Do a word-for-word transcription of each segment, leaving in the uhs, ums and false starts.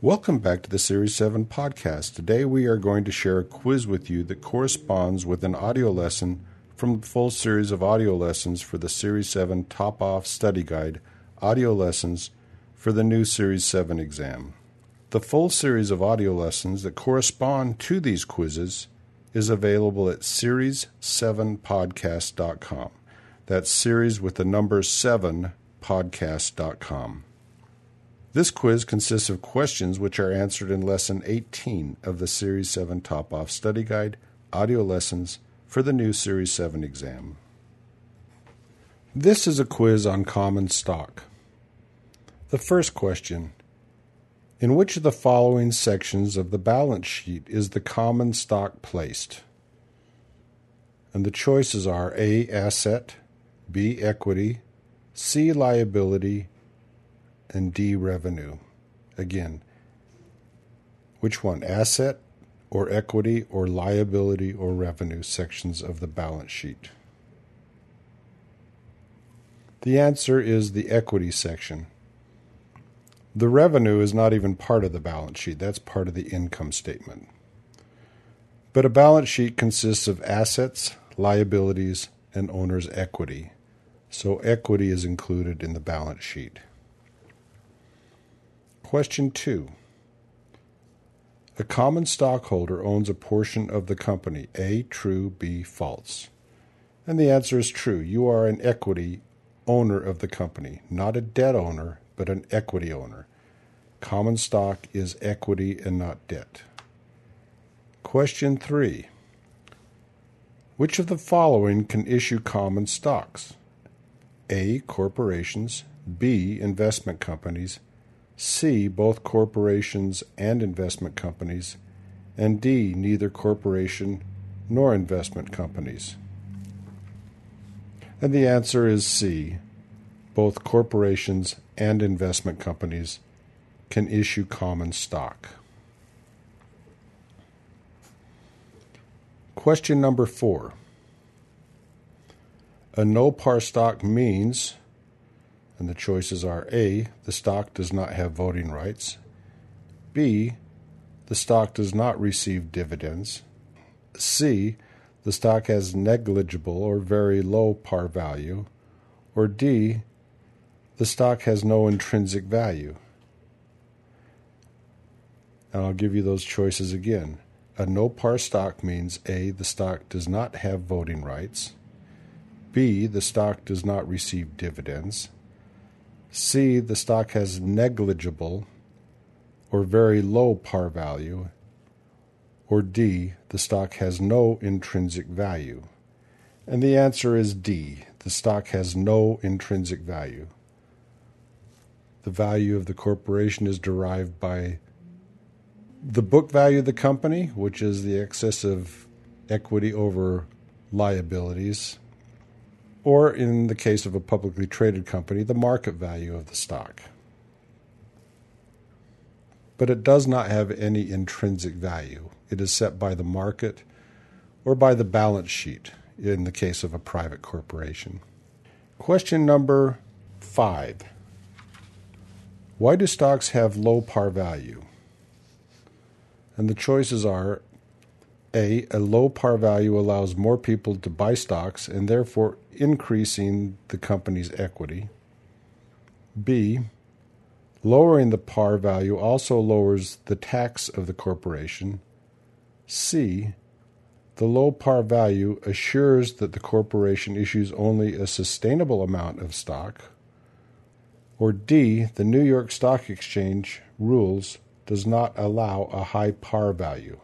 Welcome back to the Series seven podcast. Today we are going to share a quiz with you that corresponds with an audio lesson from the full series of audio lessons for the Series seven Top-Off Study Guide, Audio Lessons for the new Series seven exam. The full series of audio lessons that correspond to these quizzes is available at series seven podcast dot com. That's series with the number seven podcast dot com. This quiz consists of questions which are answered in Lesson eighteen of the Series seven Top-Off Study Guide, Audio Lessons for the new Series seven exam. This is a quiz on common stock. The first question: in which of the following sections of the balance sheet is the common stock placed? And the choices are A, asset, B, equity, C, liability, and D, revenue. Again, which one? Asset or equity or liability or revenue sections of the balance sheet? The answer is the equity section. The revenue is not even part of the balance sheet. That's part of the income statement. But a balance sheet consists of assets, liabilities, and owner's equity. So equity is included in the balance sheet. Question two. A common stockholder owns a portion of the company. A, true, B, false. And the answer is true. You are an equity owner of the company, not a debt owner, but an equity owner. Common stock is equity and not debt. Question three. Which of the following can issue common stocks? A, corporations, B, investment companies, C, both corporations and investment companies, and D, neither corporation nor investment companies. And the answer is C, both corporations and investment companies can issue common stock. Question number four. A no-par stock means, and the choices are A, the stock does not have voting rights, B, the stock does not receive dividends, C, the stock has negligible or very low par value, or D, the stock has no intrinsic value. And I'll give you those choices again. A no-par stock means A, the stock does not have voting rights, B, the stock does not receive dividends, C, the stock has negligible or very low par value, or D, the stock has no intrinsic value. And the answer is D, the stock has no intrinsic value. The value of the corporation is derived by the book value of the company, which is the excess of equity over liabilities, or in the case of a publicly traded company, the market value of the stock. But it does not have any intrinsic value. It is set by the market or by the balance sheet in the case of a private corporation. Question number five. Why do stocks have low par value? And the choices are A, a low par value allows more people to buy stocks and therefore increasing the company's equity. B, lowering the par value also lowers the tax of the corporation. C, the low par value assures that the corporation issues only a sustainable amount of stock. Or D, the New York Stock Exchange rules does not allow a high par value.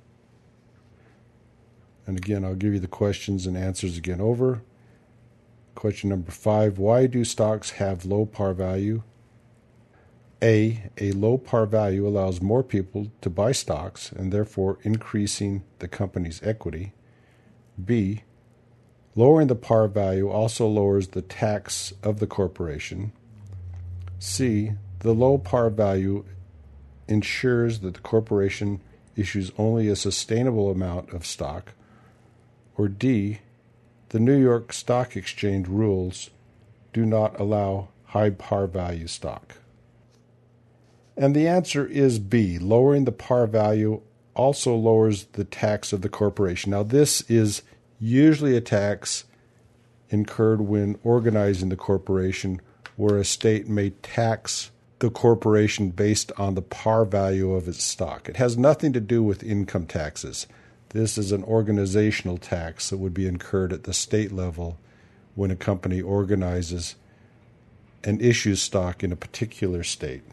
And again, I'll give you the questions and answers again over. Question number five, why do stocks have low par value? A, a low par value allows more people to buy stocks and therefore increasing the company's equity. B, lowering the par value also lowers the tax of the corporation. C, the low par value ensures that the corporation issues only a sustainable amount of stock. Or D, the New York Stock Exchange rules do not allow high par value stock. And the answer is B. Lowering the par value also lowers the tax of the corporation. Now, this is usually a tax incurred when organizing the corporation, where a state may tax the corporation based on the par value of its stock. It has nothing to do with income taxes. This is an organizational tax that would be incurred at the state level when a company organizes and issues stock in a particular state.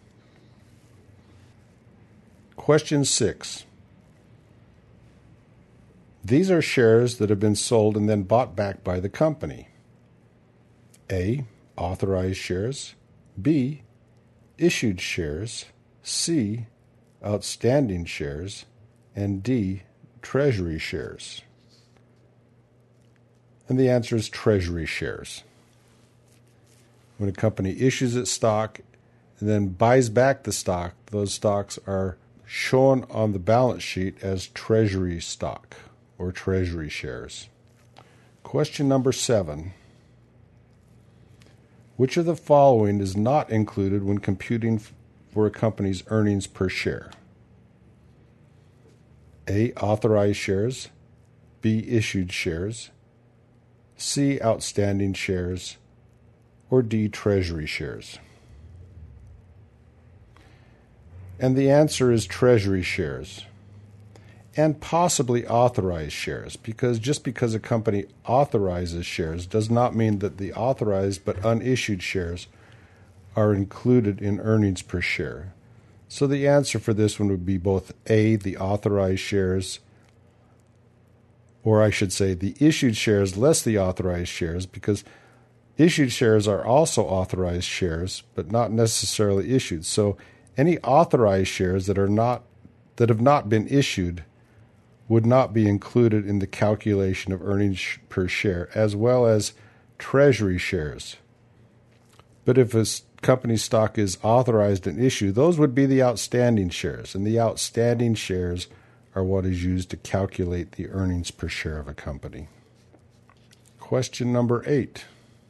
Question six. These are shares that have been sold and then bought back by the company. A. Authorized shares. B. Issued shares. C. Outstanding shares. And D. Treasury shares. And the answer is treasury shares. When a company issues its stock and then buys back the stock, those stocks are shown on the balance sheet as treasury stock or treasury shares. Question number seven. Which of the following is not included when computing for a company's earnings per share? A. Authorized shares. B. Issued shares. C. Outstanding shares. Or D. Treasury shares. And the answer is treasury shares. And possibly authorized shares, because just because a company authorizes shares does not mean that the authorized but unissued shares are included in earnings per share. So the answer for this one would be both A, the authorized shares, or I should say the issued shares less the authorized shares, because issued shares are also authorized shares, but not necessarily issued. So any authorized shares that are not that have not been issued would not be included in the calculation of earnings per share, as well as treasury shares. But if a company's stock is authorized and issued, those would be the outstanding shares, and the outstanding shares are what is used to calculate the earnings per share of a company. Question number eight.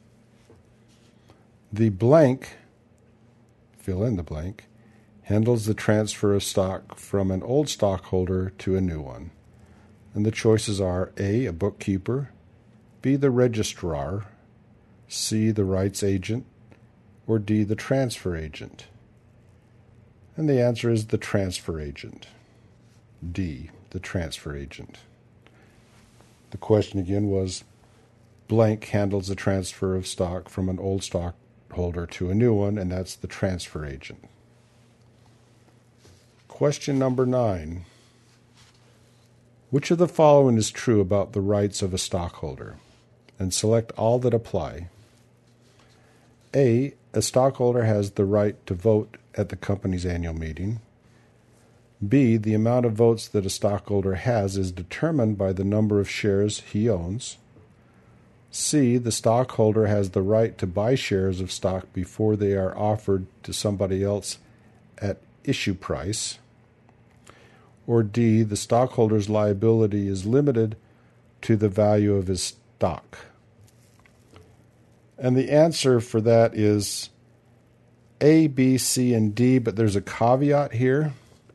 The blank, fill in the blank, handles the transfer of stock from an old stockholder to a new one. And the choices are A, a bookkeeper, B, the registrar, C, the rights agent, or D, the transfer agent. And the answer is the transfer agent. D, the transfer agent. The question again was, blank handles the transfer of stock from an old stockholder to a new one, and that's the transfer agent. Question number nine. Which of the following is true about the rights of a stockholder? And select all that apply. A. A stockholder has the right to vote at the company's annual meeting. B. The amount of votes that a stockholder has is determined by the number of shares he owns. C. The stockholder has the right to buy shares of stock before they are offered to somebody else at issue price. Or D, the stockholder's liability is limited to the value of his stock. And the answer for that is A, B, C, and D, but there's a caveat here.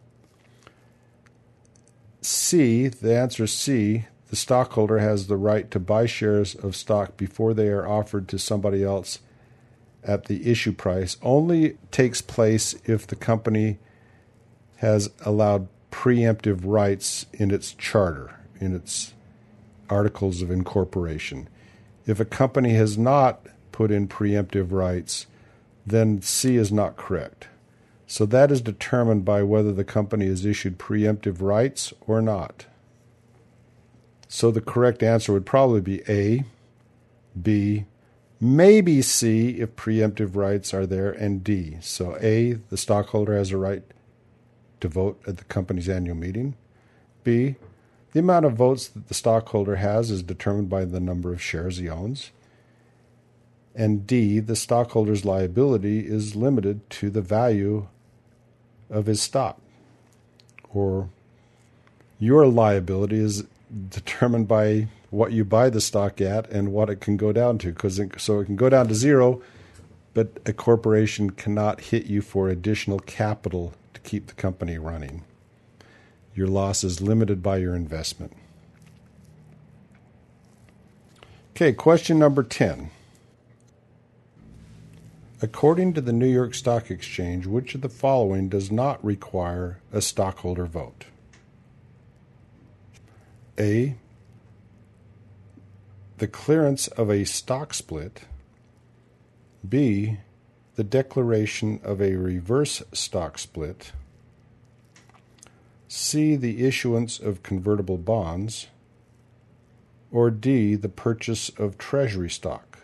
C, the answer is C, the stockholder has the right to buy shares of stock before they are offered to somebody else at the issue price. Only takes place if the company has allowed preemptive rights in its charter, in its articles of incorporation. If a company has not put in preemptive rights, then C is not correct. So that is determined by whether the company has issued preemptive rights or not. So the correct answer would probably be A, B, maybe C if preemptive rights are there, and D. So A, the stockholder has a right to vote at the company's annual meeting. B, the amount of votes that the stockholder has is determined by the number of shares he owns. And D, the stockholder's liability is limited to the value of his stock. Or your liability is determined by what you buy the stock at and what it can go down to. Because it, so it can go down to zero, but a corporation cannot hit you for additional capital to keep the company running. Your loss is limited by your investment. Okay, question number ten. According to the New York Stock Exchange, which of the following does not require a stockholder vote? A, the clearance of a stock split. B, the declaration of a reverse stock split. C, the issuance of convertible bonds. Or D, the purchase of treasury stock.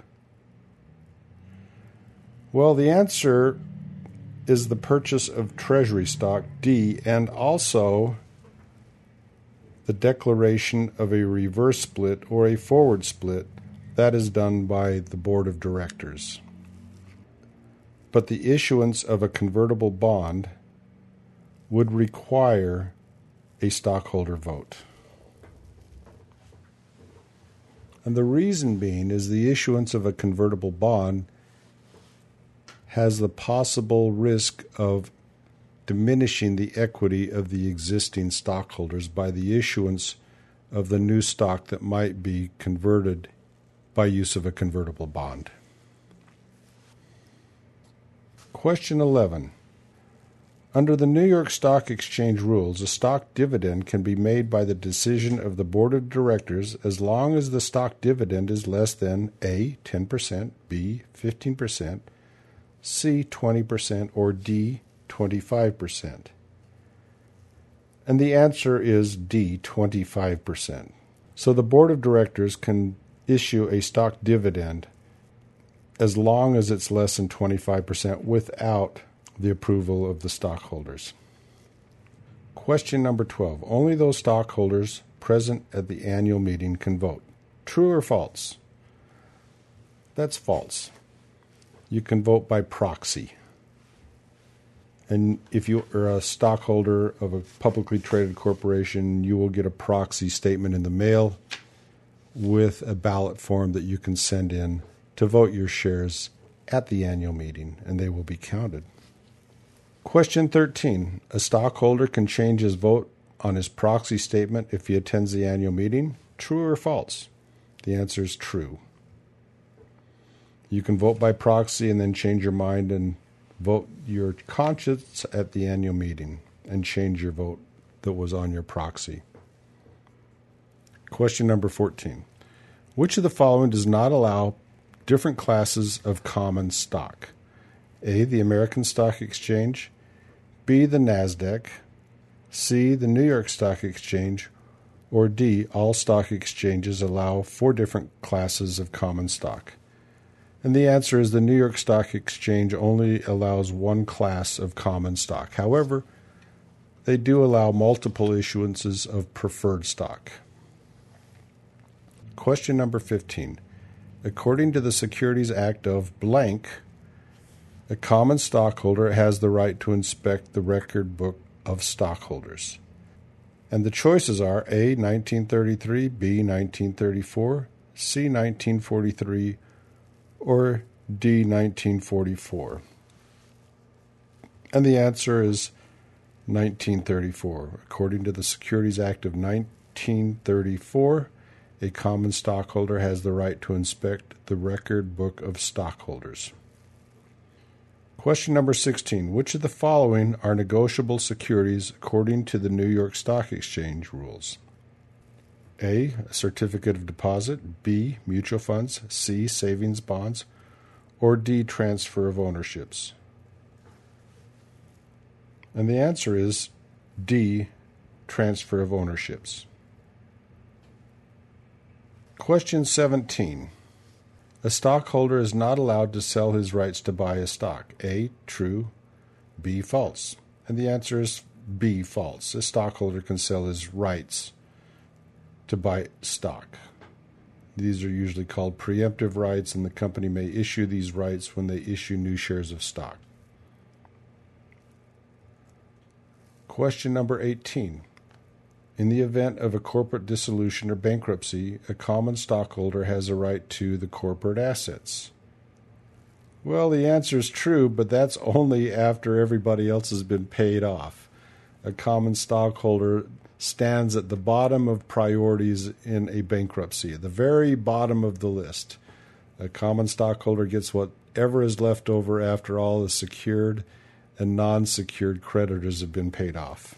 Well, the answer is the purchase of treasury stock, D, and also the declaration of a reverse split or a forward split. That is done by the board of directors. But the issuance of a convertible bond would require a stockholder vote. And the reason being is the issuance of a convertible bond has the possible risk of diminishing the equity of the existing stockholders by the issuance of the new stock that might be converted by use of a convertible bond. Question eleven. Under the New York Stock Exchange rules, a stock dividend can be made by the decision of the board of directors as long as the stock dividend is less than A, ten percent, B, fifteen percent, C, twenty percent, or D, twenty-five percent. And the answer is D, twenty-five percent. So the board of directors can issue a stock dividend as long as it's less than twenty-five percent without the approval of the stockholders. Question number twelve. Only those stockholders present at the annual meeting can vote. True or false? That's false. You can vote by proxy. And if you are a stockholder of a publicly traded corporation, you will get a proxy statement in the mail with a ballot form that you can send in to vote your shares at the annual meeting, and they will be counted. Question thirteen. A stockholder can change his vote on his proxy statement if he attends the annual meeting. True or false? The answer is true. You can vote by proxy and then change your mind and vote your conscience at the annual meeting and change your vote that was on your proxy. Question number fourteen. Which of the following does not allow different classes of common stock? A, the American Stock Exchange. B, the NASDAQ. C, the New York Stock Exchange. Or D, all stock exchanges allow four different classes of common stock. And the answer is the New York Stock Exchange only allows one class of common stock. However, they do allow multiple issuances of preferred stock. Question number fifteen. According to the Securities Act of blank, a common stockholder has the right to inspect the record book of stockholders. And the choices are A, nineteen thirty-three, B, nineteen thirty-four, C, nineteen forty-three, or D, nineteen forty-four. And the answer is nineteen thirty-four. According to the Securities Act of nineteen thirty-four, a common stockholder has the right to inspect the record book of stockholders. Question number sixteen. Which of the following are negotiable securities according to the New York Stock Exchange rules? A, a certificate of deposit. B, mutual funds. C, savings bonds. Or D, transfer of ownerships. And the answer is D, transfer of ownerships. Question seventeen. A stockholder is not allowed to sell his rights to buy a stock. A, true. B, false. And the answer is B, false. A stockholder can sell his rights to buy stock. These are usually called preemptive rights, and the company may issue these rights when they issue new shares of stock. Question number eighteen. In the event of a corporate dissolution or bankruptcy, a common stockholder has a right to the corporate assets. Well, the answer is true, but that's only after everybody else has been paid off. A common stockholder stands at the bottom of priorities in a bankruptcy, at the very bottom of the list. A common stockholder gets whatever is left over after all is secured and non-secured creditors have been paid off.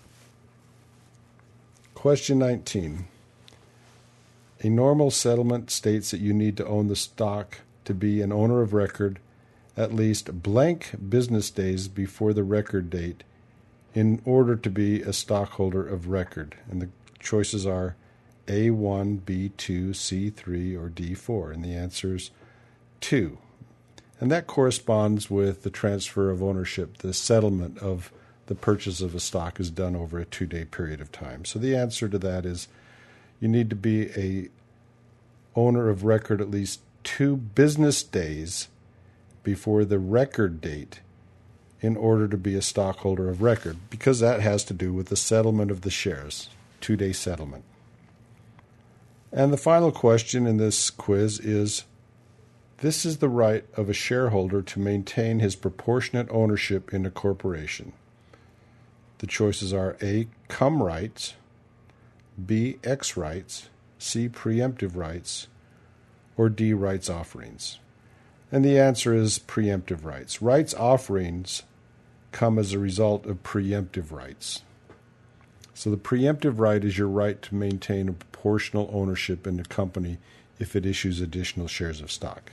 Question nineteen. A normal settlement states that you need to own the stock to be an owner of record at least blank business days before the record date in order to be a stockholder of record. And the choices are A one, B two, C three, or D four. And the answer is two. And that corresponds with the transfer of ownership. The settlement of the purchase of a stock is done over a two-day period of time. So the answer to that is you need to be a owner of record at least two business days before the record date in order to be a stockholder of record, because that has to do with the settlement of the shares, two-day settlement. And the final question in this quiz is, this is the right of a shareholder to maintain his proportionate ownership in a corporation. The choices are A, cum rights, B, ex rights, C, preemptive rights, or D, rights offerings. And the answer is preemptive rights. Rights offerings come as a result of preemptive rights. So the preemptive right is your right to maintain a proportional ownership in the company if it issues additional shares of stock.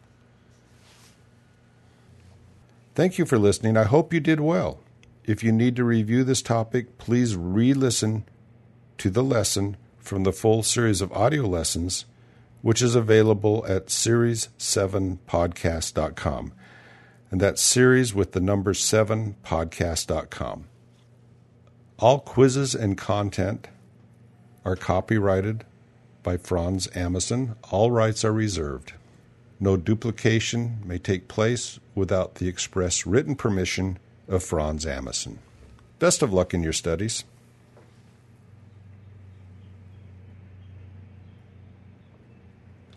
Thank you for listening. I hope you did well. If you need to review this topic, please re-listen to the lesson from the full series of audio lessons, which is available at series seven podcast dot com. And that's series with the number seven podcast dot com. All quizzes and content are copyrighted by Franz Amason. All rights are reserved. No duplication may take place without the express written permission of Franz Amason. Best of luck in your studies.